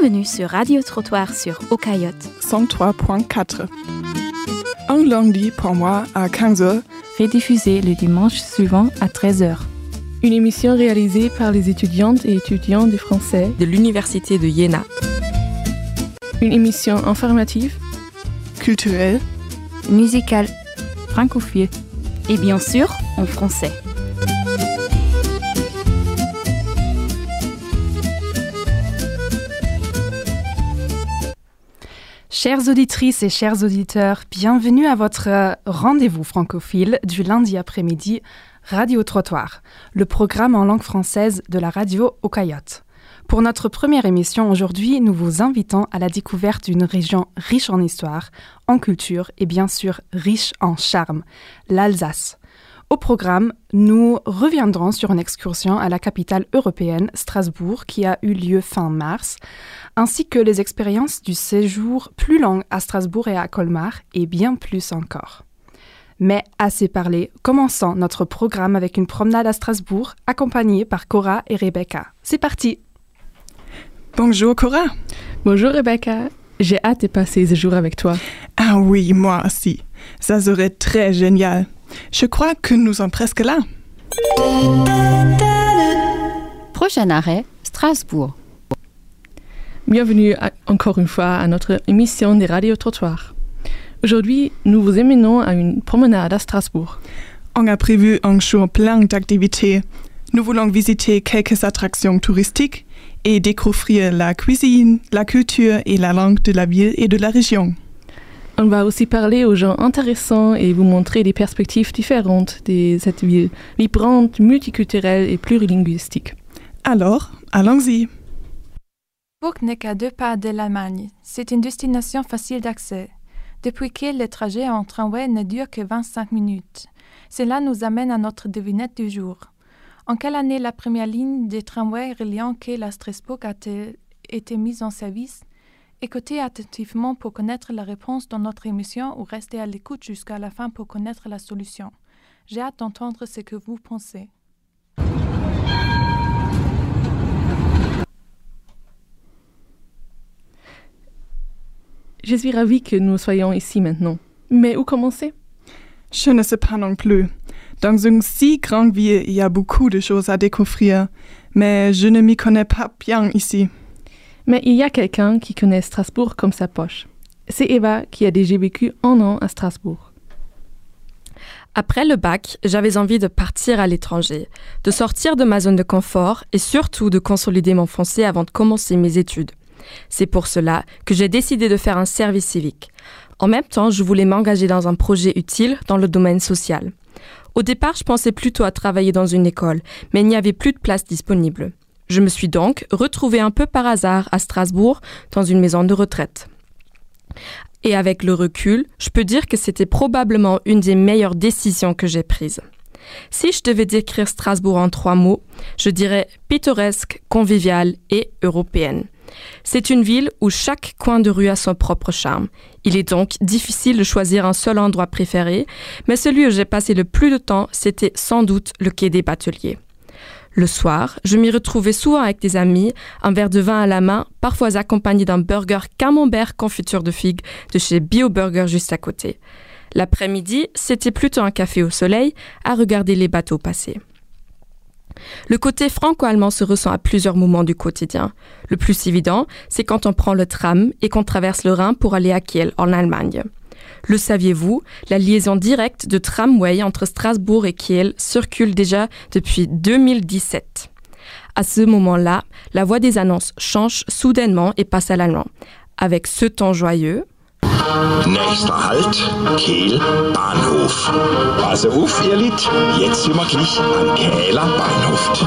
Bienvenue sur Radio Trottoir sur Ocayotte 103.4. Un lundi pour moi à 15h, rediffusé le dimanche suivant à 13h. Une émission réalisée par les étudiantes et étudiants de français de l'Université de Jena. Une émission informative, culturelle, musicale, francophile et bien sûr en français. Chères auditrices et chers auditeurs, bienvenue à votre rendez-vous francophile du lundi après-midi Radio Trottoir, le programme en langue française de la radio Ocayotte. Pour notre première émission aujourd'hui, nous vous invitons à la découverte d'une région riche en histoire, en culture et bien sûr riche en charme, l'Alsace. Au programme, nous reviendrons sur une excursion à la capitale européenne, Strasbourg, qui a eu lieu fin mars, ainsi que les expériences du séjour plus long à Strasbourg et à Colmar, et bien plus encore. Mais assez parlé, commençons notre programme avec une promenade à Strasbourg, accompagnée par Cora et Rebecca. C'est parti! Bonjour Cora. Bonjour Rebecca. J'ai hâte de passer ce jour avec toi. Ah oui, moi aussi. Ça serait très génial. Je crois que nous sommes presque là. Prochain arrêt, Strasbourg. Bienvenue encore une fois à notre émission des Radio Trottoirs. Aujourd'hui, nous vous emmenons à une promenade à Strasbourg. On a prévu un jour plein d'activités. Nous voulons visiter quelques attractions touristiques et découvrir la cuisine, la culture et la langue de la ville et de la région. On va aussi parler aux gens intéressants et vous montrer des perspectives différentes de cette ville, vibrante, multiculturelle et plurilinguistique. Alors, allons-y. Strasbourg n'est qu'à 2 pas de l'Allemagne. C'est une destination facile d'accès. Depuis que le trajet en tramway ne dure que 25 minutes. Cela nous amène à notre devinette du jour. En quelle année la première ligne de tramway reliant Kehl à Strasbourg a-t-elle été mise en service? Écoutez attentivement pour connaître la réponse dans notre émission ou restez à l'écoute jusqu'à la fin pour connaître la solution. J'ai hâte d'entendre ce que vous pensez. Je suis ravie que nous soyons ici maintenant. Mais où commencer? Je ne sais pas non plus. Dans une si grande ville, il y a beaucoup de choses à découvrir, mais je ne m'y connais pas bien ici. Mais il y a quelqu'un qui connaît Strasbourg comme sa poche. C'est Eva qui a déjà vécu 1 an à Strasbourg. Après le bac, j'avais envie de partir à l'étranger, de sortir de ma zone de confort et surtout de consolider mon français avant de commencer mes études. C'est pour cela que j'ai décidé de faire un service civique. En même temps, je voulais m'engager dans un projet utile dans le domaine social. Au départ, je pensais plutôt à travailler dans une école, mais il n'y avait plus de place disponible. Je me suis donc retrouvée un peu par hasard à Strasbourg dans une maison de retraite. Et avec le recul, je peux dire que c'était probablement une des meilleures décisions que j'ai prises. Si je devais décrire Strasbourg en 3 mots, je dirais pittoresque, conviviale et européenne. C'est une ville où chaque coin de rue a son propre charme. Il est donc difficile de choisir un seul endroit préféré, mais celui où j'ai passé le plus de temps, c'était sans doute le quai des Bateliers. Le soir, je m'y retrouvais souvent avec des amis, un verre de vin à la main, parfois accompagné d'un burger camembert confiture de figues de chez Bio Burger juste à côté. L'après-midi, c'était plutôt un café au soleil, à regarder les bateaux passer. Le côté franco-allemand se ressent à plusieurs moments du quotidien. Le plus évident, c'est quand on prend le tram et qu'on traverse le Rhin pour aller à Kiel, en Allemagne. Le saviez-vous, la liaison directe de tramway entre Strasbourg et Kiel circule déjà depuis 2017. À ce moment-là, la voix des annonces change soudainement et passe à l'allemand, avec ce ton joyeux. Nächster Halt, Kehl, Bahnhof. Passe auf, ihr Lied. Jetzt sind wir gleich am Kehler Bahnhof.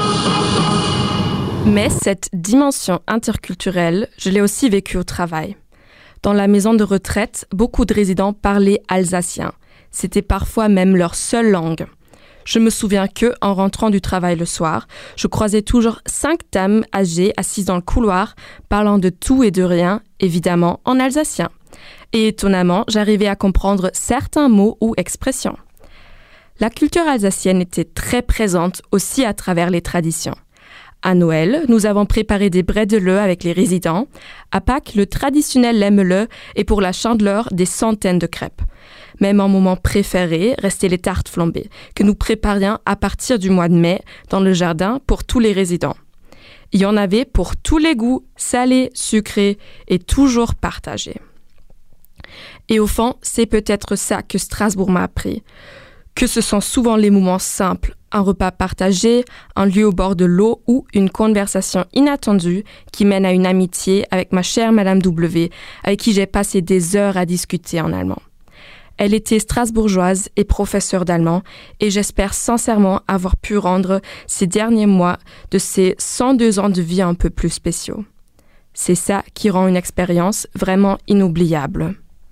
Mais cette dimension interculturelle, je l'ai aussi vécue au travail. Dans la maison de retraite, beaucoup de résidents parlaient alsacien. C'était parfois même leur seule langue. Je me souviens que, en rentrant du travail le soir, je croisais toujours 5 dames âgées assises dans le couloir, parlant de tout et de rien, évidemment en alsacien. Et étonnamment, j'arrivais à comprendre certains mots ou expressions. La culture alsacienne était très présente aussi à travers les traditions. À Noël, nous avons préparé des brédeleux avec les résidents. À Pâques, le traditionnel lèmeleux et pour la Chandeleur, des centaines de crêpes. Mais mon moment préféré restait les tartes flambées, que nous préparions à partir du mois de mai dans le jardin pour tous les résidents. Il y en avait pour tous les goûts, salés, sucrés et toujours partagés. Et au fond, c'est peut-être ça que Strasbourg m'a appris. Que ce sont souvent les moments simples, un repas partagé, un lieu au bord de l'eau ou une conversation inattendue qui mène à une amitié avec ma chère Madame W, avec qui j'ai passé des heures à discuter en allemand. Elle était strasbourgeoise et professeure d'allemand et j'espère sincèrement avoir pu rendre ces derniers mois de ces 102 ans de vie un peu plus spéciaux. C'est ça qui rend une expérience vraiment inoubliable.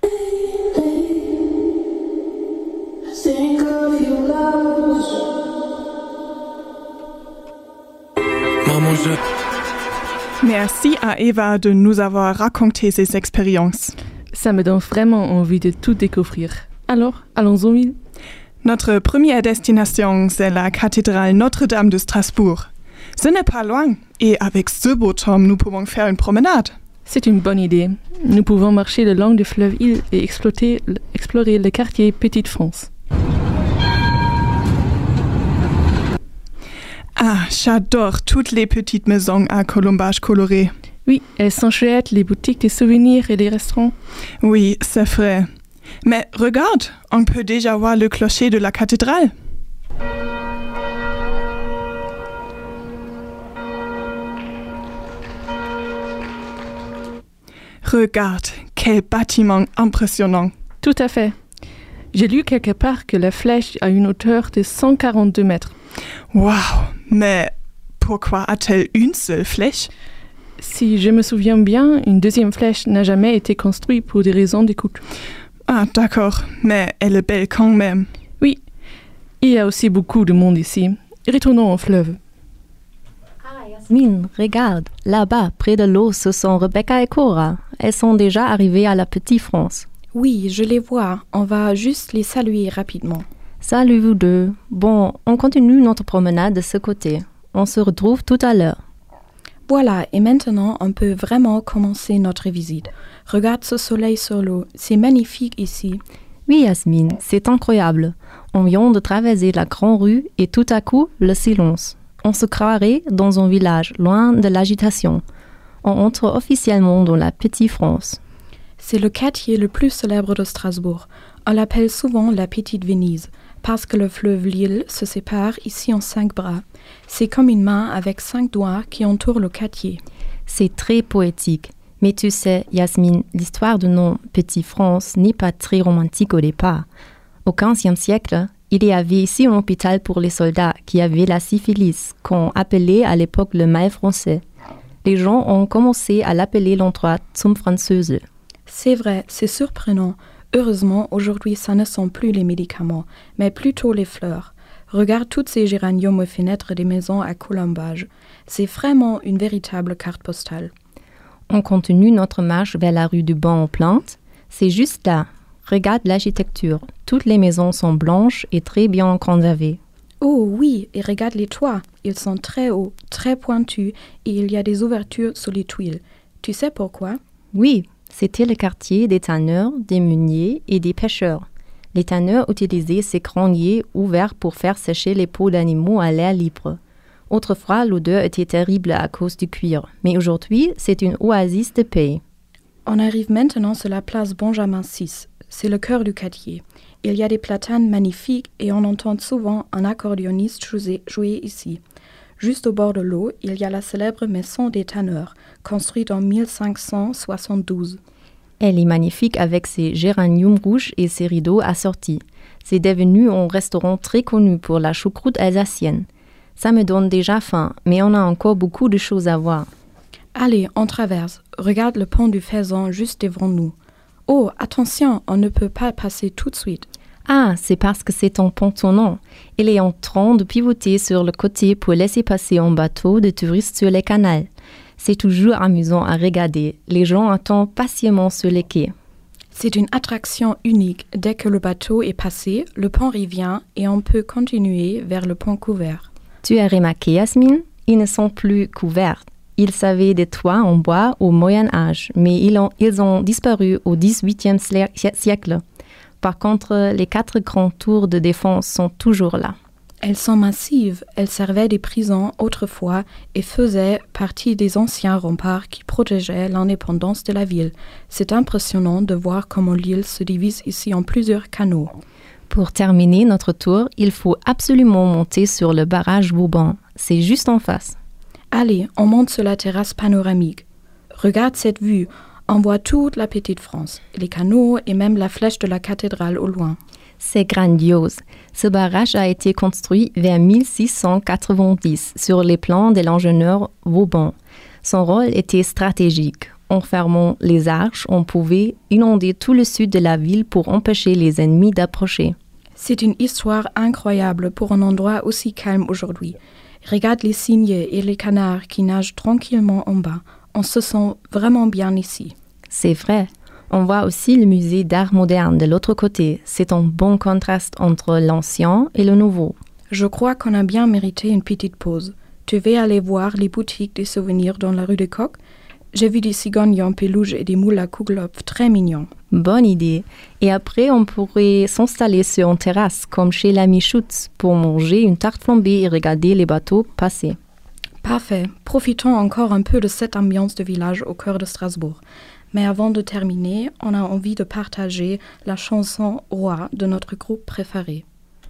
Merci à Eva de nous avoir raconté ses expériences. Ça me donne vraiment envie de tout découvrir. Alors, allons-y. Notre première destination, c'est la cathédrale Notre-Dame de Strasbourg. Ce n'est pas loin, et avec ce beau temps, nous pouvons faire une promenade. C'est une bonne idée. Nous pouvons marcher le long du fleuve Île et explorer le quartier Petite France. Ah, j'adore toutes les petites maisons à colombages colorés. Oui, elles sont chouettes, les boutiques de souvenirs et les restaurants. Oui, c'est vrai. Mais regarde, on peut déjà voir le clocher de la cathédrale. Regarde, quel bâtiment impressionnant. Tout à fait. J'ai lu quelque part que la flèche a une hauteur de 142 mètres. Waouh, mais pourquoi a-t-elle une seule flèche? Si je me souviens bien, une deuxième flèche n'a jamais été construite pour des raisons d'écoute. Ah, d'accord, mais elle est belle quand même. Oui, il y a aussi beaucoup de monde ici. Retournons au fleuve. Ah, Yasmine, regarde, là-bas, près de l'eau, ce sont Rebecca et Cora. Elles sont déjà arrivées à la Petite France. Oui, je les vois. On va juste les saluer rapidement. Salut vous deux. Bon, on continue notre promenade de ce côté. On se retrouve tout à l'heure. Voilà, et maintenant, on peut vraiment commencer notre visite. Regarde ce soleil sur l'eau. C'est magnifique ici. Oui, Yasmine, c'est incroyable. On vient de traverser la grande rue et tout à coup, le silence. On se croirait dans un village, loin de l'agitation. On entre officiellement dans la Petite France. C'est le quartier le plus célèbre de Strasbourg. On l'appelle souvent la Petite Venise, parce que le fleuve Lille se sépare ici en 5 bras. C'est comme une main avec 5 doigts qui entourent le quartier. C'est très poétique. Mais tu sais, Yasmine, l'histoire de nos Petite France n'est pas très romantique au départ. Au XVe siècle, il y avait ici un hôpital pour les soldats qui avaient la syphilis, qu'on appelait à l'époque le mal français. Les gens ont commencé à l'appeler l'endroit zum Französe. C'est vrai, c'est surprenant. Heureusement, aujourd'hui, ça ne sont plus les médicaments, mais plutôt les fleurs. Regarde toutes ces géraniums aux fenêtres des maisons à colombage. C'est vraiment une véritable carte postale. On continue notre marche vers la rue du Banc aux Plantes. C'est juste là. Regarde l'architecture. Toutes les maisons sont blanches et très bien conservées. Oh oui, et regarde les toits. Ils sont très hauts, très pointus, et il y a des ouvertures sur les tuiles. Tu sais pourquoi? Oui, c'était le quartier des tanneurs, des meuniers et des pêcheurs. Les tanneurs utilisaient ces greniers ouverts pour faire sécher les peaux d'animaux à l'air libre. Autrefois, l'odeur était terrible à cause du cuir, mais aujourd'hui, c'est une oasis de paix. On arrive maintenant sur la place Benjamin VI. C'est le cœur du quartier. Il y a des platanes magnifiques et on entend souvent un accordéoniste jouer ici. Juste au bord de l'eau, il y a la célèbre maison des tanneurs, construite en 1572. Elle est magnifique avec ses géraniums rouges et ses rideaux assortis. C'est devenu un restaurant très connu pour la choucroute alsacienne. Ça me donne déjà faim, mais on a encore beaucoup de choses à voir. Allez, on traverse. Regarde le pont du Faisan juste devant nous. Oh, attention, on ne peut pas passer tout de suite. Ah, c'est parce que c'est un pont tournant. Il est en train de pivoter sur le côté pour laisser passer un bateau de touristes sur les canals. C'est toujours amusant à regarder. Les gens attendent patiemment sur les quais. C'est une attraction unique. Dès que le bateau est passé, le pont revient et on peut continuer vers le pont couvert. Tu as remarqué, Yasmine? Ils ne sont plus couverts. Ils avaient des toits en bois au Moyen Âge, mais ils ont disparu au XVIIIe siècle. Par contre, les 4 grandes tours de défense sont toujours là. Elles sont massives, elles servaient des prisons autrefois et faisaient partie des anciens remparts qui protégeaient l'indépendance de la ville. C'est impressionnant de voir comment l'île se divise ici en plusieurs canaux. Pour terminer notre tour, il faut absolument monter sur le barrage Vauban. C'est juste en face. Allez, on monte sur la terrasse panoramique. Regarde cette vue, on voit toute la petite France, les canaux et même la flèche de la cathédrale au loin. C'est grandiose. Ce barrage a été construit vers 1690 sur les plans de l'ingénieur Vauban. Son rôle était stratégique. En fermant les arches, on pouvait inonder tout le sud de la ville pour empêcher les ennemis d'approcher. C'est une histoire incroyable pour un endroit aussi calme aujourd'hui. Regarde les cygnes et les canards qui nagent tranquillement en bas. On se sent vraiment bien ici. C'est vrai. On voit aussi le musée d'art moderne de l'autre côté. C'est un bon contraste entre l'ancien et le nouveau. Je crois qu'on a bien mérité une petite pause. Tu veux aller voir les boutiques des souvenirs dans la rue des Coqs? J'ai vu des cigognes en peluche et des moules à Kugelhopf très mignons. Bonne idée. Et après, on pourrait s'installer sur une terrasse, comme chez l'ami Schutz, pour manger une tarte flambée et regarder les bateaux passer. Parfait. Profitons encore un peu de cette ambiance de village au cœur de Strasbourg. Mais avant de terminer, on a envie de partager la chanson « Roi » de notre groupe préféré.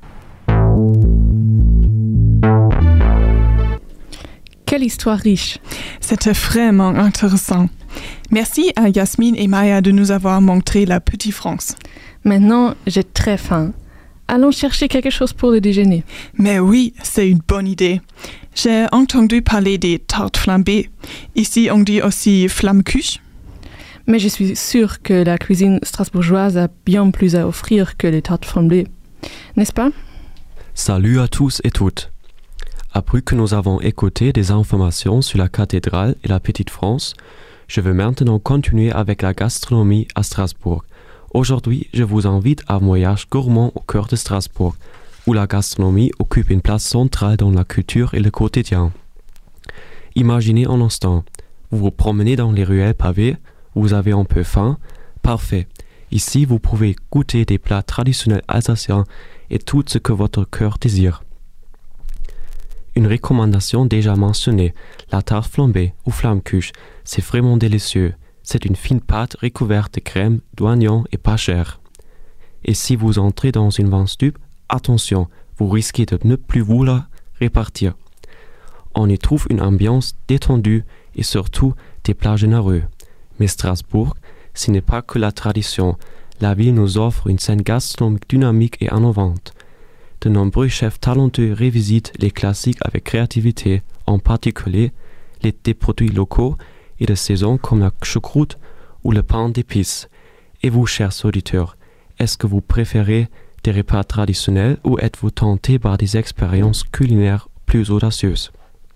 Quelle histoire riche! C'était vraiment intéressant. Merci à Yasmine et Maya de nous avoir montré la Petite France. Maintenant, j'ai très faim. Allons chercher quelque chose pour le déjeuner. Mais oui, c'est une bonne idée. J'ai entendu parler des tartes flambées. Ici, on dit aussi flammekuche. Mais je suis sûre que la cuisine strasbourgeoise a bien plus à offrir que les tartes flambées. N'est-ce pas? Salut à tous et toutes. Après que nous avons écouté des informations sur la cathédrale et la Petite France, je veux maintenant continuer avec la gastronomie à Strasbourg. Aujourd'hui, je vous invite à un voyage gourmand au cœur de Strasbourg, où la gastronomie occupe une place centrale dans la culture et le quotidien. Imaginez un instant, vous vous promenez dans les ruelles pavées, vous avez un peu faim, parfait. Ici, vous pouvez goûter des plats traditionnels alsaciens et tout ce que votre cœur désire. Une recommandation déjà mentionnée, la tarte flambée ou flammekuche, c'est vraiment délicieux. C'est une fine pâte recouverte de crème, d'oignons et pas chère. Et si vous entrez dans une vin-stupe, attention, vous risquez de ne plus vouloir repartir. On y trouve une ambiance détendue et surtout des plats généreux. Mais Strasbourg, ce n'est pas que la tradition. La ville nous offre une scène gastronomique dynamique et innovante. De nombreux chefs talentueux revisitent les classiques avec créativité, en particulier des produits locaux et de saison comme la choucroute ou le pain d'épices. Et vous, chers auditeurs, est-ce que vous préférez des repas traditionnels ou êtes-vous tentés par des expériences culinaires plus audacieuses?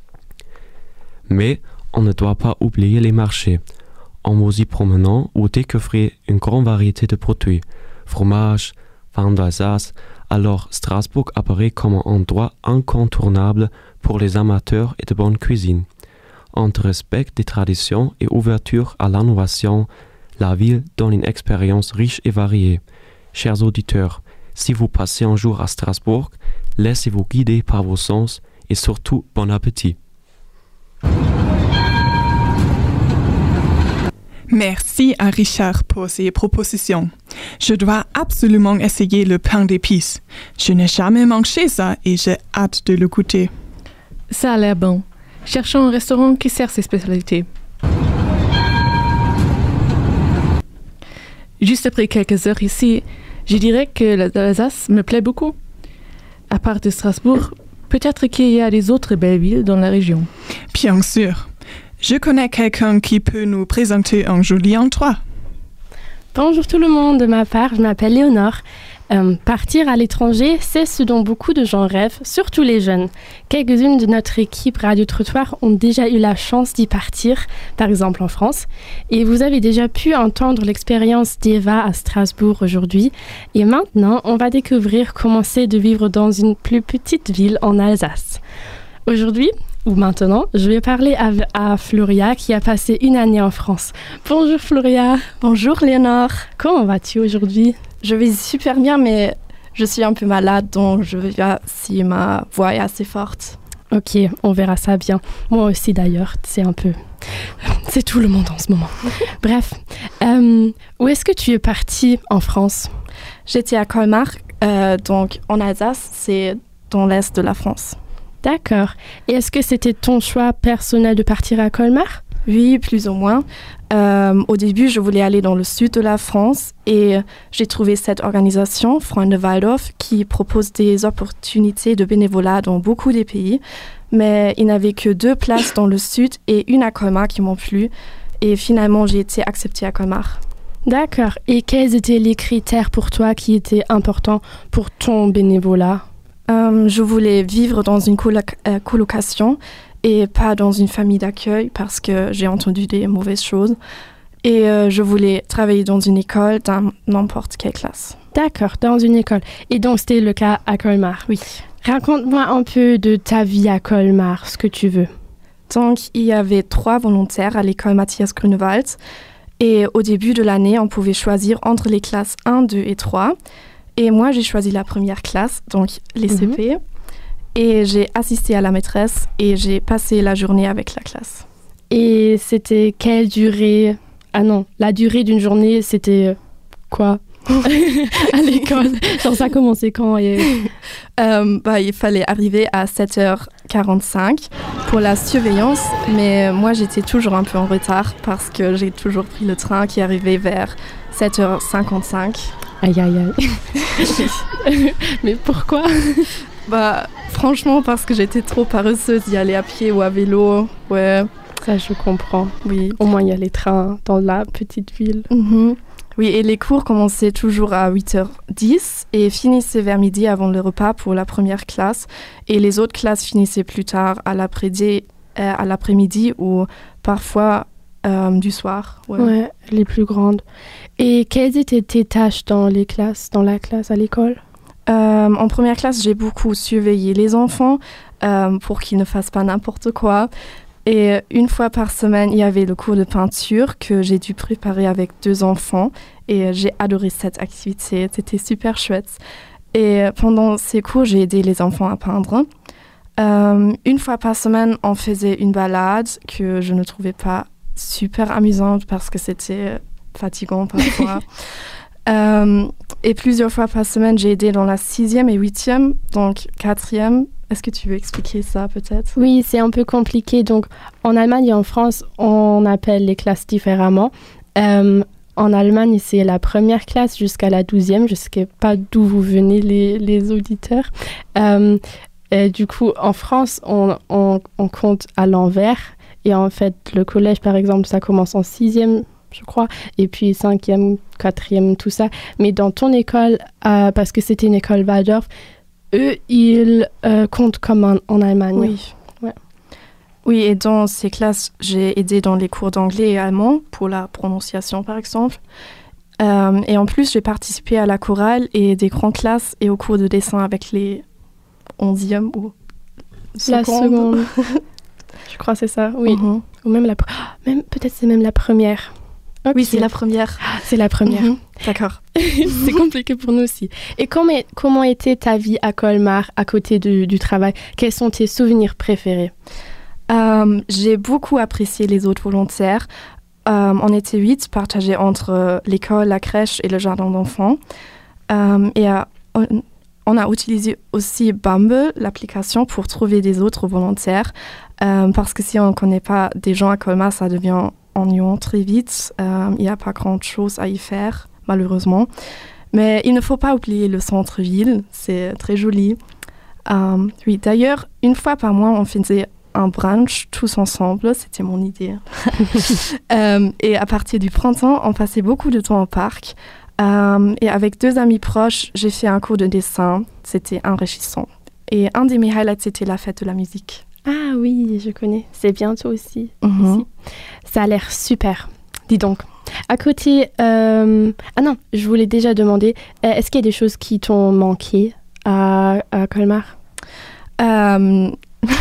Mais on ne doit pas oublier les marchés. En vous y promenant, vous découvrez une grande variété de produits, fromage, vin d'Alsace. Alors Strasbourg apparaît comme un endroit incontournable pour les amateurs et de bonne cuisine. Entre respect des traditions et ouverture à l'innovation, la ville donne une expérience riche et variée. Chers auditeurs, si vous passez un jour à Strasbourg, laissez-vous guider par vos sens et surtout bon appétit. Merci à Richard pour ses propositions. Je dois absolument essayer le pain d'épices. Je n'ai jamais mangé ça et j'ai hâte de le goûter. Ça a l'air bon. Cherchons un restaurant qui sert ses spécialités. Juste après quelques heures ici, je dirais que l'Alsace me plaît beaucoup. À part de Strasbourg, peut-être qu'il y a des autres belles villes dans la région. Bien sûr. Je connais quelqu'un qui peut nous présenter un joli endroit. Bonjour tout le monde, de ma part, je m'appelle Léonore. Partir à l'étranger, c'est ce dont beaucoup de gens rêvent, surtout les jeunes. Quelques-unes de notre équipe Radio Trottoir ont déjà eu la chance d'y partir, par exemple en France. Et vous avez déjà pu entendre l'expérience d'Eva à Strasbourg aujourd'hui. Et maintenant, on va découvrir comment c'est de vivre dans une plus petite ville en Alsace. Aujourd'hui, maintenant, je vais parler à Floria qui a passé une année en France. Bonjour Floria. Bonjour Léonore. Comment vas-tu aujourd'hui? Je vais super bien, mais je suis un peu malade, donc je verrai si ma voix est assez forte. Ok, on verra ça bien. Moi aussi d'ailleurs, c'est tout le monde en ce moment. Bref, où est-ce que tu es partie en France? J'étais à Colmar, donc en Alsace, c'est dans l'est de la France. D'accord. Et est-ce que c'était ton choix personnel de partir à Colmar? Oui, plus ou moins. Au début, je voulais aller dans le sud de la France et j'ai trouvé cette organisation, Freunde Waldorf, qui propose des opportunités de bénévolat dans beaucoup de pays. Mais il n'y avait que 2 places dans le sud et une à Colmar qui m'ont plu. Et finalement, j'ai été acceptée à Colmar. D'accord. Et quels étaient les critères pour toi qui étaient importants pour ton bénévolat? Je voulais vivre dans une colocation et pas dans une famille d'accueil parce que j'ai entendu des mauvaises choses. Et je voulais travailler dans une école, dans n'importe quelle classe. D'accord, dans une école. Et donc, c'était le cas à Colmar? Oui. Raconte-moi un peu de ta vie à Colmar, ce que tu veux. Donc, il y avait 3 volontaires à l'école Matthias Grunewald. Et au début de l'année, on pouvait choisir entre les classes 1, 2 et 3. Et moi, j'ai choisi la première classe, donc les CP. Et j'ai assisté à la maîtresse et j'ai passé la journée avec la classe. Et c'était quelle durée? Ah non, la durée d'une journée, c'était quoi? À l'école? Genre ça commençait quand il fallait arriver à 7h45 pour la surveillance, mais moi j'étais toujours un peu en retard parce que j'ai toujours pris le train qui arrivait vers 7h55. Aïe aïe aïe. Mais pourquoi? Franchement, parce que j'étais trop paresseuse d'y aller à pied ou à vélo. Ouais. Ça, je comprends. Oui. Au moins, il y a les trains dans la petite ville. Oui, et les cours commençaient toujours à 8h10 et finissaient vers midi avant le repas pour la première classe. Et les autres classes finissaient plus tard à l'après-midi ou parfois du soir. Ouais, les plus grandes. Et quelles étaient tes tâches dans la classe à l'école? En première classe, j'ai beaucoup surveillé les enfants pour qu'ils ne fassent pas n'importe quoi. Et une fois par semaine, il y avait le cours de peinture que j'ai dû préparer avec 2 enfants. Et j'ai adoré cette activité, c'était super chouette. Et pendant ces cours, j'ai aidé les enfants à peindre. Une fois par semaine, on faisait une balade que je ne trouvais pas super amusante parce que c'était fatigant parfois. Et plusieurs fois par semaine, j'ai aidé dans la 6e et 8e, donc 4e. Est-ce que tu veux expliquer ça peut-être? Oui, c'est un peu compliqué. Donc, en Allemagne et en France, on appelle les classes différemment. En Allemagne, c'est la première classe jusqu'à la 12e. Je ne sais pas d'où vous venez les auditeurs. Du coup, en France, on compte à l'envers. Et en fait, le collège, par exemple, ça commence en 6e, je crois, et puis 5e, 4e, tout ça. Mais dans ton école, parce que c'était une école Waldorf, eux, ils comptent comme en Allemagne. Oui. Ouais. Oui, et dans ces classes, j'ai aidé dans les cours d'anglais et allemand, pour la prononciation, par exemple. Et en plus, j'ai participé à la chorale et des grandes classes et au cours de dessin avec les 11e ou la seconde. Je crois que c'est ça, oui. Ou même peut-être c'est même la première. Okay. Oui, c'est la première. C'est la première. D'accord. C'est compliqué pour nous aussi. Et comment était ta vie à Colmar, à côté du travail? Quels sont tes souvenirs préférés? J'ai beaucoup apprécié les autres volontaires. On était 8, partagés entre l'école, la crèche et le jardin d'enfants. On a utilisé aussi Bumble, l'application, pour trouver des autres volontaires. Parce que si on ne connaît pas des gens à Colmar, ça devient ennuyant très vite. Il n'y a pas grand-chose à y faire, malheureusement. Mais il ne faut pas oublier le centre-ville, c'est très joli. Oui, d'ailleurs, une fois par mois, on faisait un brunch tous ensemble, c'était mon idée. Et à partir du printemps, on passait beaucoup de temps au parc. Et avec 2 amis proches, j'ai fait un cours de dessin. C'était enrichissant. Et un de mes highlights, c'était la fête de la musique. Ah oui, je connais. C'est bientôt aussi. Ici. Ça a l'air super. Dis donc. À côté... Ah non, je voulais déjà demander, est-ce qu'il y a des choses qui t'ont manqué à Colmar?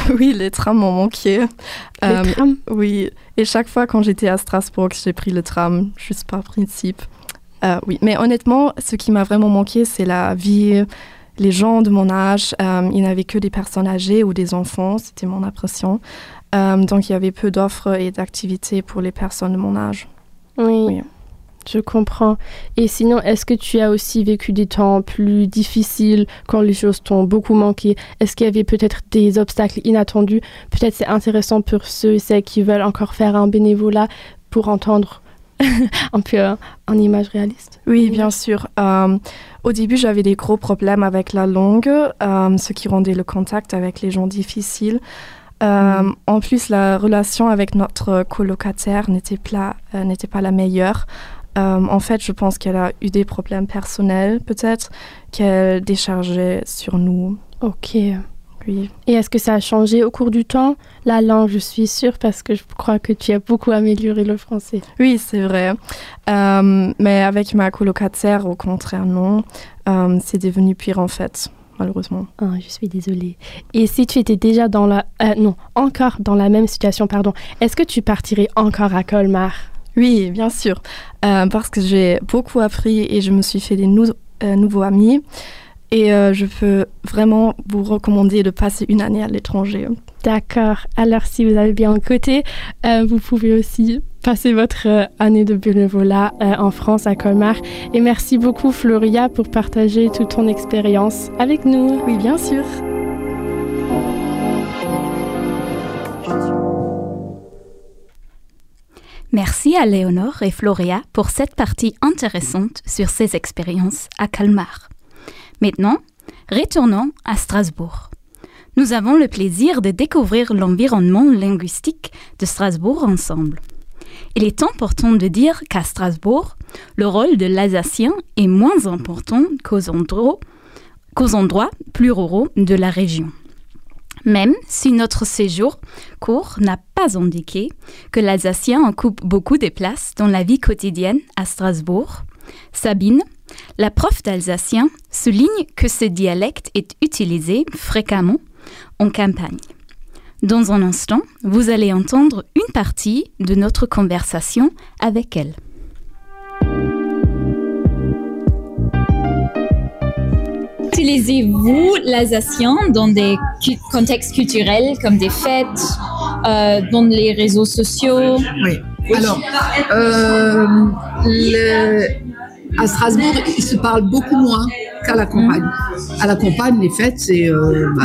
Oui, les trams m'ont manqué. Les trams? Oui, et chaque fois quand j'étais à Strasbourg, j'ai pris le tram, juste par principe. Oui, mais honnêtement, ce qui m'a vraiment manqué, c'est la vie, les gens de mon âge. Il n'y avait que des personnes âgées ou des enfants, c'était mon impression. Donc il y avait peu d'offres et d'activités pour les personnes de mon âge. Oui. Je comprends. Et sinon, est-ce que tu as aussi vécu des temps plus difficiles quand les choses t'ont beaucoup manqué? Est-ce qu'il y avait peut-être des obstacles inattendus? Peut-être c'est intéressant pour ceux et celles qui veulent encore faire un bénévolat pour entendre un peu en image réaliste. Oui, bien sûr. Au début, j'avais des gros problèmes avec la langue, ce qui rendait le contact avec les gens difficile. En plus, la relation avec notre colocataire n'était pas la meilleure. En fait, je pense qu'elle a eu des problèmes personnels, peut-être, qu'elle déchargeait sur nous. Ok. Oui. Et est-ce que ça a changé au cours du temps? La langue, je suis sûre, parce que je crois que tu as beaucoup amélioré le français. Oui, c'est vrai. Mais avec ma colocataire, au contraire, non. C'est devenu pire, en fait, malheureusement. Oh, je suis désolée. Et si tu étais déjà encore dans la même situation, est-ce que tu partirais encore à Colmar? Oui, bien sûr, parce que j'ai beaucoup appris et je me suis fait des nouveaux amis. Et je peux vraiment vous recommander de passer une année à l'étranger. D'accord. Alors, si vous avez bien un côté, vous pouvez aussi passer votre année de bénévolat en France, à Colmar. Et merci beaucoup, Floria, pour partager toute ton expérience avec nous. Oui, bien sûr. Merci à Léonore et Floria pour cette partie intéressante sur ces expériences à Colmar. Maintenant, retournons à Strasbourg. Nous avons le plaisir de découvrir l'environnement linguistique de Strasbourg ensemble. Il est important de dire qu'à Strasbourg, le rôle de l'alsacien est moins important qu'aux endroits plus ruraux de la région. Même si notre séjour court n'a pas indiqué que l'alsacien occupe beaucoup de place dans la vie quotidienne à Strasbourg, Sabine, la prof d'alsacien, souligne que ce dialecte est utilisé fréquemment en campagne. Dans un instant, vous allez entendre une partie de notre conversation avec elle. Utilisez-vous l'alsacien dans des contextes culturels comme des fêtes, dans les réseaux sociaux? Oui. Alors, à Strasbourg, il se parle beaucoup moins qu'à la campagne. À la campagne, les fêtes, il y a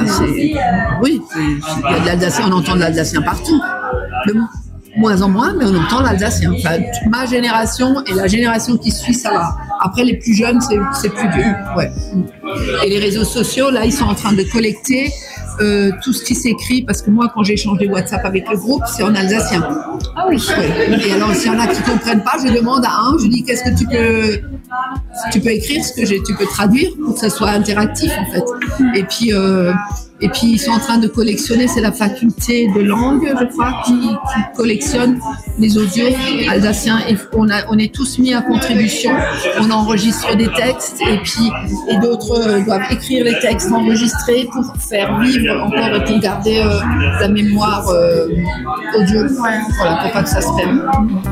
de l'alsacien, on entend de l'alsacien partout. De moins en moins, mais on entend l'alsacien. Enfin, ma génération et la génération qui suit, ça va. Après, les plus jeunes, c'est plus dur. Ouais. Et les réseaux sociaux, là, ils sont en train de collecter tout ce qui s'écrit, parce que moi, quand j'échange des WhatsApp avec le groupe, c'est en alsacien. Ah oui. Ouais. Et alors, s'il y en a qui ne comprennent pas, je demande à un, je dis, qu'est-ce que tu peux écrire, tu peux traduire pour que ça soit interactif, en fait. Et puis, ils sont en train de collectionner, c'est la faculté de langue, je crois, qui collectionne les audios alsaciens. Et on est tous mis à contribution. On enregistre des textes et d'autres doivent écrire les textes enregistrés pour faire vivre encore et pour garder la mémoire audio. Voilà, pour pas que ça se perde.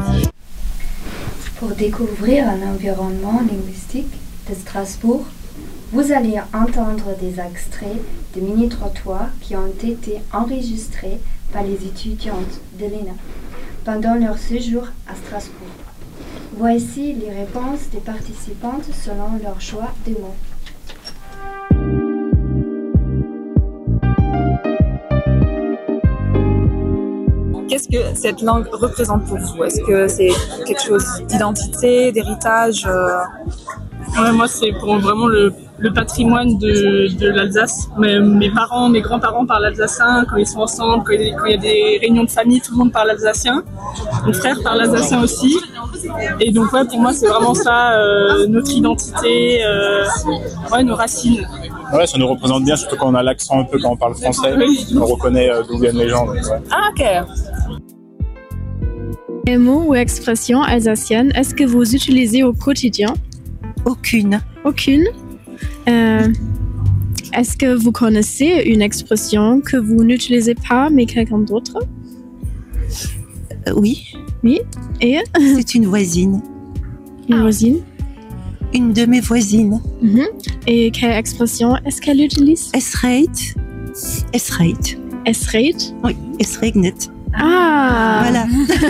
Pour découvrir un environnement linguistique de Strasbourg, vous allez entendre des extraits de mini-trottoirs qui ont été enregistrés par les étudiantes de l'ENA pendant leur séjour à Strasbourg. Voici les réponses des participantes selon leur choix de mots. Qu'est-ce que cette langue représente pour vous? Est-ce que c'est quelque chose d'identité, d'héritage? Ouais, moi, c'est pour vraiment le patrimoine de l'Alsace. Mes parents, mes grands-parents parlent alsacien quand ils sont ensemble, quand il y a des réunions de famille, tout le monde parle alsacien. Mon frère parle alsacien aussi. Et donc, ouais, pour moi, c'est vraiment ça, notre identité, nos racines. Ouais, ça nous représente bien, surtout quand on a l'accent un peu quand on parle français. Oui. On reconnaît d'où viennent les gens. Donc, ouais. Ah, ok. Les mots ou expressions alsaciennes, est-ce que vous utilisez au quotidien? Aucune. Aucune. Est-ce que vous connaissez une expression que vous n'utilisez pas, mais quelqu'un d'autre? Oui. Oui. Et c'est une voisine. Une voisine? Une de mes voisines. Et quelle expression est-ce qu'elle utilise? Es reit. Es reit. Es reit? Oui, es regnet. Ah! Voilà.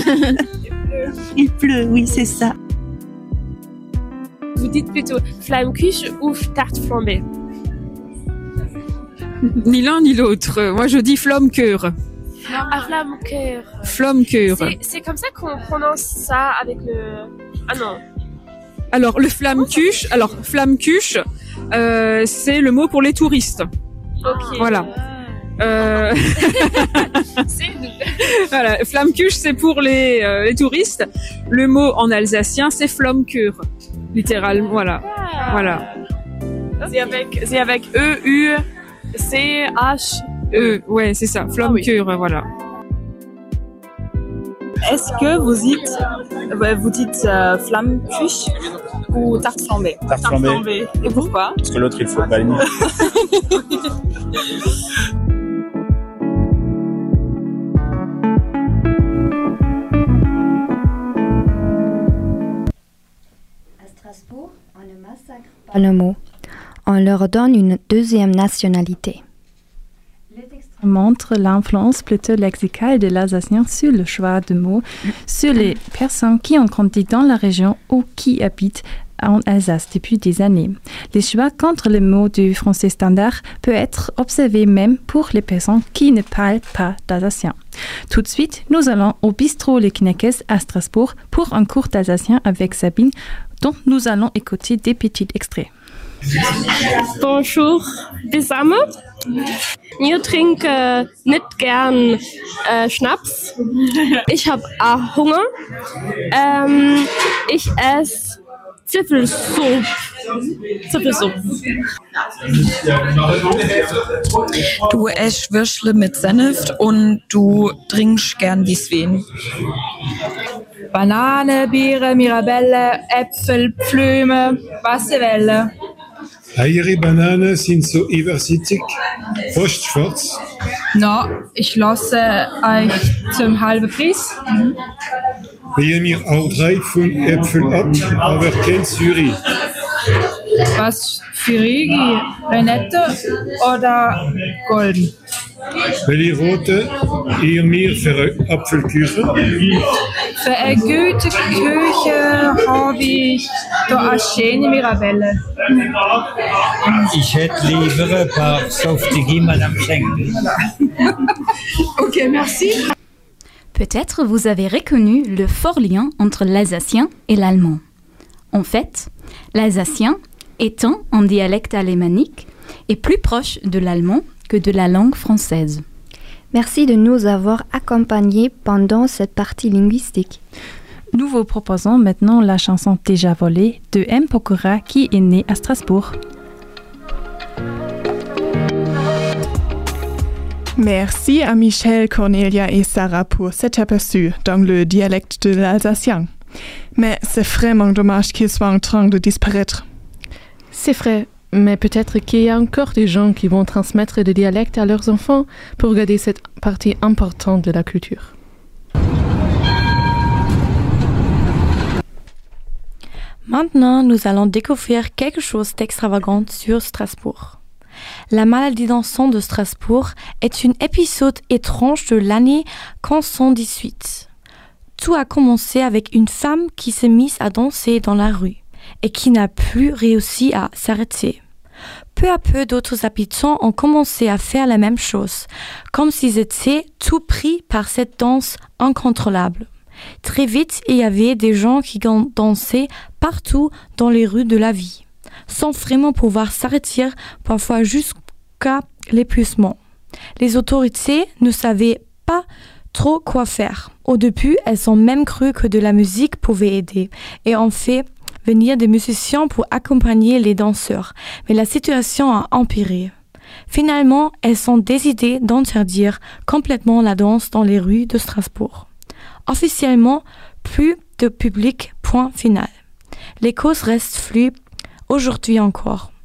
Il pleut, oui, c'est ça. Vous dites plutôt flamme cuche ou tarte flambée? Ni l'un ni l'autre. Moi, je dis flamme-cœur. Ah, flamme-cœur. Flamme-cœur. C'est comme ça qu'on prononce ça avec le... Ah non. Alors, le flamme-cuche, c'est le mot pour les touristes. Ok. Voilà. Voilà, flamme-cuche, c'est pour les touristes. Le mot en alsacien, c'est flamme-cœur. Littéralement, voilà. Voilà. C'est avec E, U, C, H, E. Ouais, c'est ça. Flamme-cœur, voilà. Est-ce que vous dites flamme-cuche ou tarte flambée? Tarte flambée. Et pourquoi? Parce que l'autre, il faut pas le nier. À Strasbourg, on ne massacre pas le mot. On leur donne une deuxième nationalité. Montre l'influence plutôt lexicale de l'alsacien sur le choix de mots, sur les personnes qui ont grandi dans la région ou qui habitent en Alsace depuis des années. Les choix contre les mots du français standard peut être observé même pour les personnes qui ne parlent pas d'alsacien. Tout de suite, nous allons au bistrot Le Kneckes à Strasbourg pour un cours d'alsacien avec Sabine, dont nous allons écouter des petits extraits. Bonjour, zusammen. Wir trinken nicht gern Schnaps. Ich habe auch Hunger. Ich esse Zipfelsuppe. Du isst Würstle mit Senf und du trinkst gern Weißwein. Banane, Beere, Mirabelle, Äpfel, Pflüme, Wasserwelle. Eure Bananen sind so übersichtig, fast schwarz. No, ich lasse euch zum halben Preis. Wir mir auch 3 von Äpfel ab, aber kein Zürich. Was Zürich, Renette oder Golden? Welche rote ihr mir für Apfelküche? Für eine gute Küche habe ich da eine schöne Mirabelle. Ich hätte lieber ein paar saftige Madame Schenkel. Ok, merci. Peut-être vous avez reconnu le fort lien entre l'alsacien et l'allemand. En fait, l'alsacien, étant un dialecte alémanique, est plus proche de l'allemand que de la langue française. Merci de nous avoir accompagnés pendant cette partie linguistique. Nous vous proposons maintenant la chanson Déjà volée de M. Pokora qui est né à Strasbourg. Merci à Michel, Cornelia et Sarah pour cet aperçu dans le dialecte de l'alsacien. Mais c'est vraiment dommage qu'ils soient en train de disparaître. C'est vrai, mais peut-être qu'il y a encore des gens qui vont transmettre des dialectes à leurs enfants pour garder cette partie importante de la culture. Maintenant, nous allons découvrir quelque chose d'extravagant sur Strasbourg. La maladie dansante de Strasbourg est un épisode étrange de l'année 1518. Tout a commencé avec une femme qui s'est mise à danser dans la rue et qui n'a plus réussi à s'arrêter. Peu à peu, d'autres habitants ont commencé à faire la même chose, comme s'ils étaient tout pris par cette danse incontrôlable. Très vite, il y avait des gens qui dansaient partout dans les rues de la ville, sans vraiment pouvoir s'arrêter, parfois jusqu'à l'épuisement. Les autorités ne savaient pas trop quoi faire. Au début, elles ont même cru que de la musique pouvait aider et ont fait venir des musiciens pour accompagner les danseurs. Mais la situation a empiré. Finalement, elles ont décidé d'interdire complètement la danse dans les rues de Strasbourg. Officiellement, plus de public, point final. Les causes restent floues aujourd'hui encore.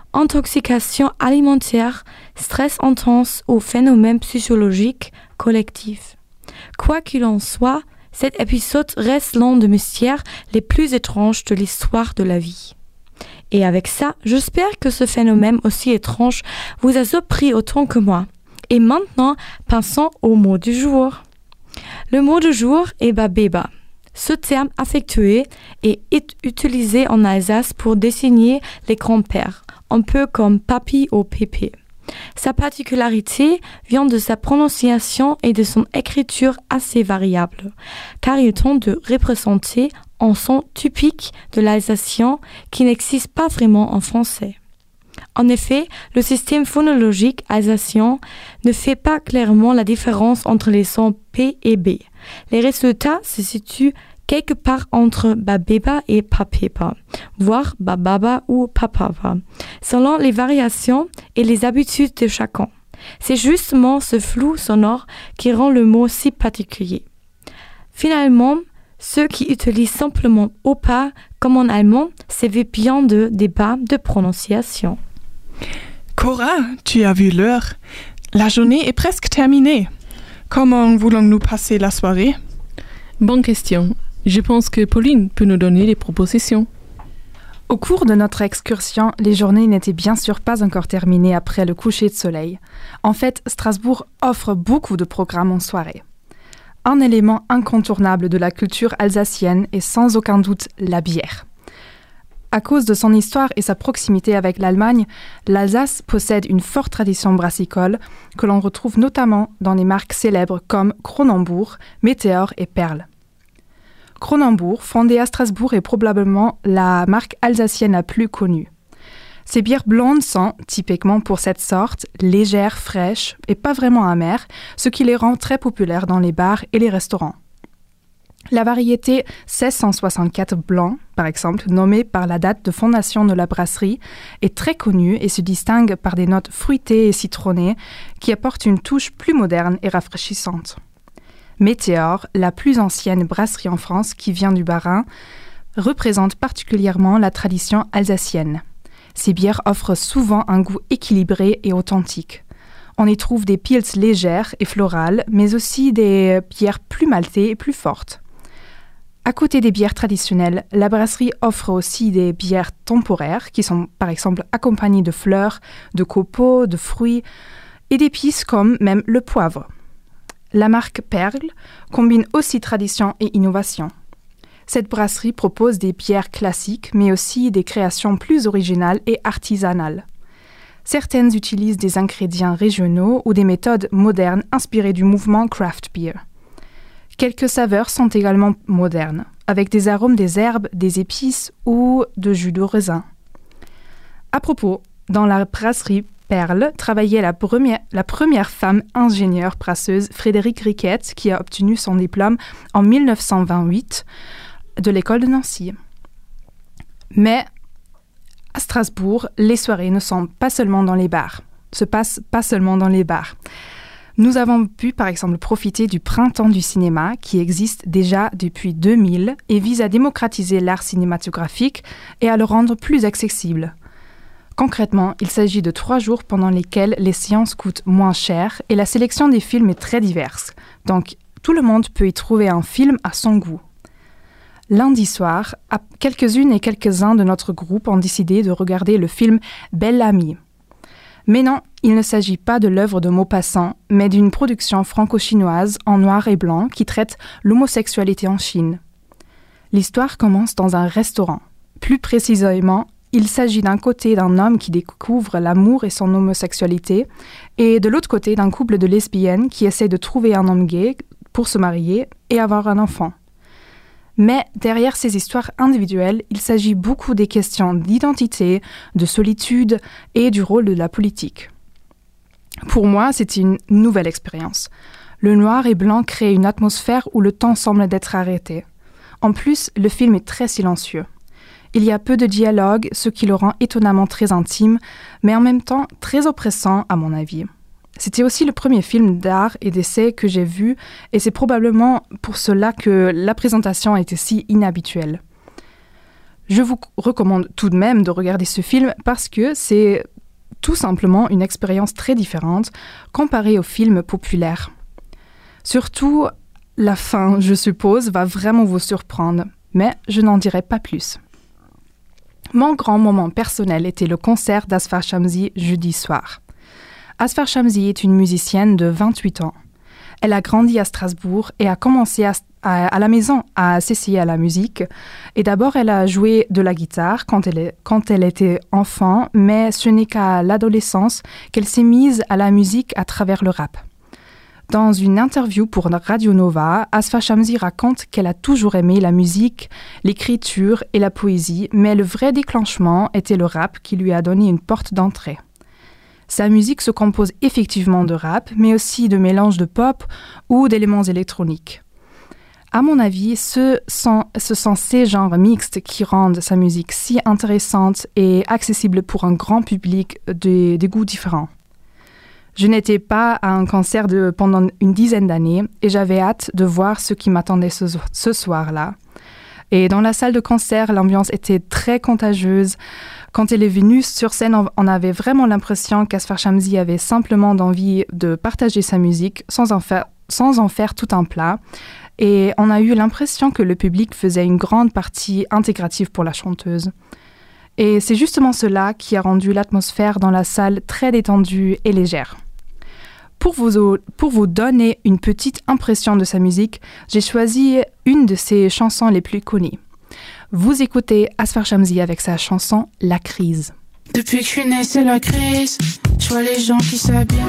intoxication alimentaire, stress intense ou phénomène psychologique collectif. Quoi qu'il en soit, cet épisode reste l'un des mystères les plus étranges de l'histoire de la vie. Et avec ça, j'espère que ce phénomène aussi étrange vous a surpris autant que moi. Et maintenant, passons au mot du jour. Le mot du jour est babeba. Ce terme affectueux est utilisé en Alsace pour désigner les grands-pères, un peu comme papi ou pépé. Sa particularité vient de sa prononciation et de son écriture assez variable, car il tente de représenter un son typique de l'alsacien qui n'existe pas vraiment en français. En effet, le système phonologique alsacien ne fait pas clairement la différence entre les sons P et B. Les résultats se situent quelque part entre babeba et papeba, voire bababa ou papaba, selon les variations et les habitudes de chacun. C'est justement ce flou sonore qui rend le mot si particulier. Finalement, ceux qui utilisent simplement opa comme en allemand s'évitent bien de débats de prononciation. Cora, tu as vu l'heure. La journée est presque terminée. Comment voulons-nous passer la soirée? Bonne question. Je pense que Pauline peut nous donner des propositions. Au cours de notre excursion, les journées n'étaient bien sûr pas encore terminées après le coucher de soleil. En fait, Strasbourg offre beaucoup de programmes en soirée. Un élément incontournable de la culture alsacienne est sans aucun doute la bière. À cause de son histoire et sa proximité avec l'Allemagne, l'Alsace possède une forte tradition brassicole que l'on retrouve notamment dans les marques célèbres comme Kronenbourg, Météor et Perle. Kronenbourg, fondée à Strasbourg, est probablement la marque alsacienne la plus connue. Ces bières blondes sont, typiquement pour cette sorte, légères, fraîches et pas vraiment amères, ce qui les rend très populaires dans les bars et les restaurants. La variété 1664 blanc, par exemple, nommée par la date de fondation de la brasserie, est très connue et se distingue par des notes fruitées et citronnées qui apportent une touche plus moderne et rafraîchissante. Météor, la plus ancienne brasserie en France qui vient du Bas-Rhin, représente particulièrement la tradition alsacienne. Ces bières offrent souvent un goût équilibré et authentique. On y trouve des pils légères et florales, mais aussi des bières plus maltées et plus fortes. À côté des bières traditionnelles, la brasserie offre aussi des bières temporaires qui sont par exemple accompagnées de fleurs, de copeaux, de fruits et d'épices comme même le poivre. La marque Perle combine aussi tradition et innovation. Cette brasserie propose des bières classiques mais aussi des créations plus originales et artisanales. Certaines utilisent des ingrédients régionaux ou des méthodes modernes inspirées du mouvement craft beer. Quelques saveurs sont également modernes, avec des arômes des herbes, des épices ou de jus de raisin. À propos, dans la brasserie Perle travaillait la première femme ingénieure brasseuse, Frédérique Riquette, qui a obtenu son diplôme en 1928 de l'école de Nancy. Mais à Strasbourg, les soirées ne sont pas seulement dans les bars, se passent pas seulement dans les bars. Nous avons pu par exemple profiter du Printemps du cinéma qui existe déjà depuis 2000 et vise à démocratiser l'art cinématographique et à le rendre plus accessible. Concrètement, il s'agit de 3 jours pendant lesquels les séances coûtent moins cher et la sélection des films est très diverse. Donc, tout le monde peut y trouver un film à son goût. Lundi soir, quelques-unes et quelques-uns de notre groupe ont décidé de regarder le film Belle Amie. Mais non, il ne s'agit pas de l'œuvre de Maupassant, mais d'une production franco-chinoise en noir et blanc qui traite l'homosexualité en Chine. L'histoire commence dans un restaurant. Plus précisément, il s'agit d'un côté d'un homme qui découvre l'amour et son homosexualité, et de l'autre côté d'un couple de lesbiennes qui essaie de trouver un homme gay pour se marier et avoir un enfant. Mais derrière ces histoires individuelles, il s'agit beaucoup des questions d'identité, de solitude et du rôle de la politique. Pour moi, c'était une nouvelle expérience. Le noir et blanc crée une atmosphère où le temps semble d'être arrêté. En plus, le film est très silencieux. Il y a peu de dialogue, ce qui le rend étonnamment très intime, mais en même temps très oppressant à mon avis. C'était aussi le premier film d'art et d'essai que j'ai vu, et c'est probablement pour cela que la présentation était si inhabituelle. Je vous recommande tout de même de regarder ce film parce que c'est tout simplement une expérience très différente comparée aux films populaires. Surtout, la fin, je suppose, va vraiment vous surprendre, mais je n'en dirai pas plus. Mon grand moment personnel était le concert d'Asfar Shamsi jeudi soir. Asfar Shamsi est une musicienne de 28 ans. Elle a grandi à Strasbourg et a commencé à la maison à s'essayer à la musique. Et d'abord, elle a joué de la guitare quand elle était enfant, mais ce n'est qu'à l'adolescence qu'elle s'est mise à la musique à travers le rap. Dans une interview pour Radio Nova, Asfar Shamsi raconte qu'elle a toujours aimé la musique, l'écriture et la poésie, mais le vrai déclenchement était le rap qui lui a donné une porte d'entrée. Sa musique se compose effectivement de rap, mais aussi de mélanges de pop ou d'éléments électroniques. À mon avis, ce sont ces genres mixtes qui rendent sa musique si intéressante et accessible pour un grand public des goûts différents. Je n'étais pas à un concert pendant une dizaine d'années et j'avais hâte de voir ce qui m'attendait ce soir-là. Et dans la salle de concert, l'ambiance était très contagieuse. Quand elle est venue sur scène, on avait vraiment l'impression qu'Asfar Shamsi avait simplement envie de partager sa musique sans en faire tout un plat. Et on a eu l'impression que le public faisait une grande partie intégrative pour la chanteuse. Et c'est justement cela qui a rendu l'atmosphère dans la salle très détendue et légère. Pour vous donner une petite impression de sa musique, j'ai choisi une de ses chansons les plus connues. Vous écoutez Asfar Shamsi avec sa chanson « La crise ». Depuis que je suis née, c'est la crise. Je vois les gens qui s'habillent.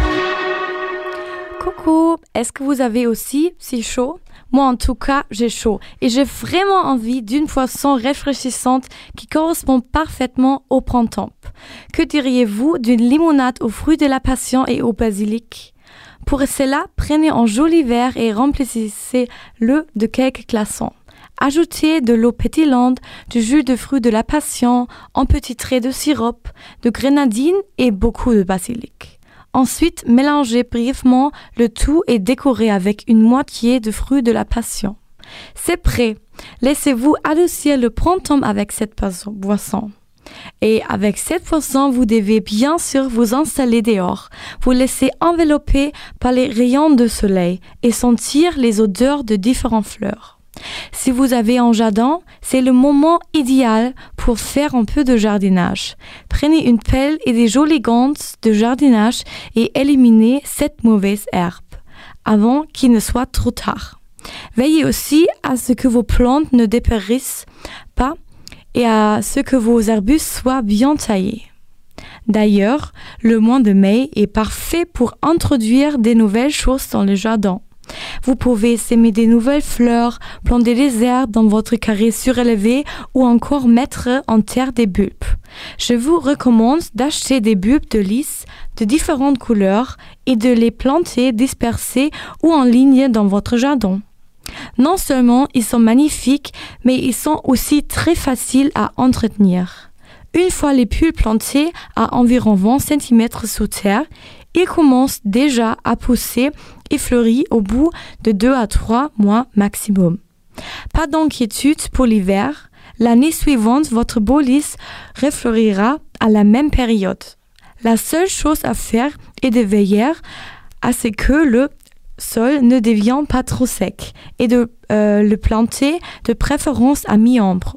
Coucou, est-ce que vous avez aussi si chaud? Moi en tout cas, j'ai chaud et j'ai vraiment envie d'une boisson rafraîchissante qui correspond parfaitement au printemps. Que diriez-vous d'une limonade aux fruits de la passion et au basilic? Pour cela, prenez un joli verre et remplissez-le de quelques glaçons. Ajoutez de l'eau pétillante, du jus de fruits de la passion, un petit trait de sirop, de grenadine et beaucoup de basilic. Ensuite, mélangez brièvement le tout et décorez avec une moitié de fruits de la passion. C'est prêt. Laissez-vous adoucir le printemps avec cette boisson. Et avec cette boisson, vous devez bien sûr vous installer dehors, vous laisser envelopper par les rayons de soleil et sentir les odeurs de différentes fleurs. Si vous avez un jardin, c'est le moment idéal pour faire un peu de jardinage. Prenez une pelle et des jolies gants de jardinage et éliminez cette mauvaise herbe avant qu'il ne soit trop tard. Veillez aussi à ce que vos plantes ne dépérissent pas et à ce que vos arbustes soient bien taillés. D'ailleurs, le mois de mai est parfait pour introduire des nouvelles choses dans le jardin. Vous pouvez s'aimer des nouvelles fleurs, planter des herbes dans votre carré surélevé ou encore mettre en terre des bulbes. Je vous recommande d'acheter des bulbes de lys de différentes couleurs et de les planter dispersés ou en ligne dans votre jardin. Non seulement ils sont magnifiques, mais ils sont aussi très faciles à entretenir. Une fois les bulbes plantés à environ 20 cm sous terre, ils commencent déjà à pousser et fleurir au bout de 2 à 3 mois maximum. Pas d'inquiétude pour l'hiver, l'année suivante, votre beau lys refleurira à la même période. La seule chose à faire est de veiller à ce que le sol ne devienne pas trop sec et de le planter de préférence à mi-ombre.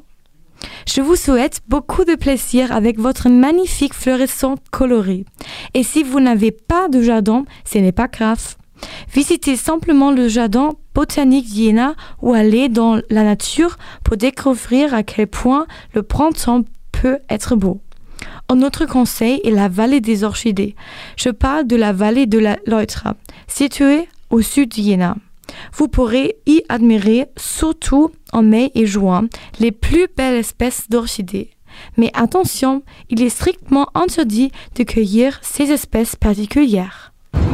Je vous souhaite beaucoup de plaisir avec votre magnifique fluorescent coloré. Et si vous n'avez pas de jardin, ce n'est pas grave. Visitez simplement le jardin botanique d'Iéna ou allez dans la nature pour découvrir à quel point le printemps peut être beau. Un autre conseil est la vallée des orchidées. Je parle de la vallée de la Leutra, située au sud d'Iéna. Vous pourrez y admirer, surtout en mai et juin, les plus belles espèces d'orchidées. Mais attention, il est strictement interdit de cueillir ces espèces particulières.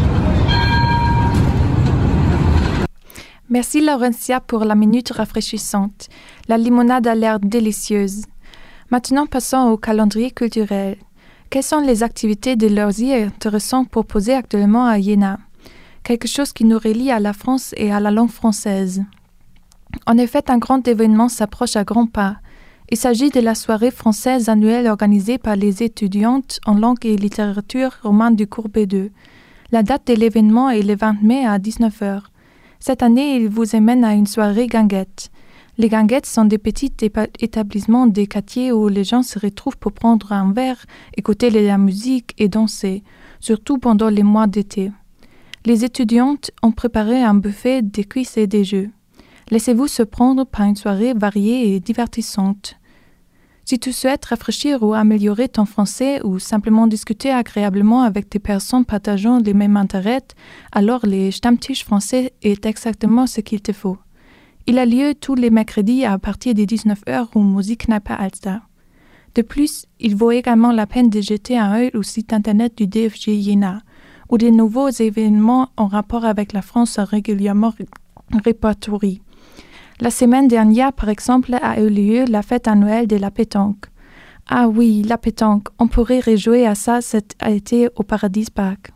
Merci Laurentia pour la minute rafraîchissante. La limonade a l'air délicieuse. Maintenant, passons au calendrier culturel. Quelles sont les activités de loisirs intéressantes proposées actuellement à Iéna? Quelque chose qui nous relie à la France et à la langue française. En effet, un grand événement s'approche à grands pas. Il s'agit de la soirée française annuelle organisée par les étudiantes en langue et littérature romane du cours B2. La date de l'événement est le 20 mai à 19h. Cette année, il vous amène à une soirée guinguette. Les guinguettes sont des petits établissements des quartiers où les gens se retrouvent pour prendre un verre, écouter de la musique et danser, surtout pendant les mois d'été. Les étudiantes ont préparé un buffet, des quiz et des jeux. Laissez-vous surprendre par une soirée variée et divertissante. Si tu souhaites rafraîchir ou améliorer ton français ou simplement discuter agréablement avec des personnes partageant les mêmes intérêts, alors les Stammtisch français est exactement ce qu'il te faut. Il a lieu tous les mercredis à partir de 19h au Musikkneipe Alster. De plus, il vaut également la peine de jeter un œil au site internet du DFG Jena, où de nouveaux événements en rapport avec la France sont régulièrement répertoriés. La semaine dernière, par exemple, a eu lieu la fête annuelle de la pétanque. Ah oui, la pétanque, on pourrait rejouer à ça cet été au Paradis Park.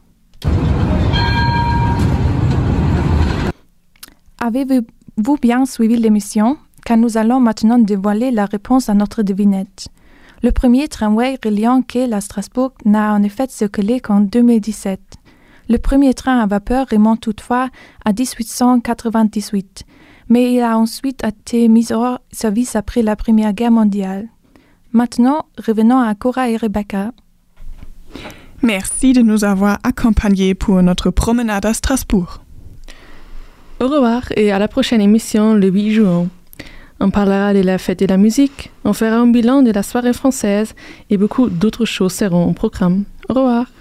Avez-vous bien suivi l'émission? Car nous allons maintenant dévoiler la réponse à notre devinette. Le premier tramway reliant Kehl à Strasbourg n'a en effet circulé qu'en 2017. Le premier train à vapeur remonte toutefois à 1898. Mais il a ensuite été mis hors service après la Première Guerre mondiale. Maintenant, revenons à Cora et Rebecca. Merci de nous avoir accompagnés pour notre promenade à Strasbourg. Au revoir et à la prochaine émission le 8 juin. On parlera de la fête de la musique, on fera un bilan de la soirée française et beaucoup d'autres choses seront au programme. Au revoir.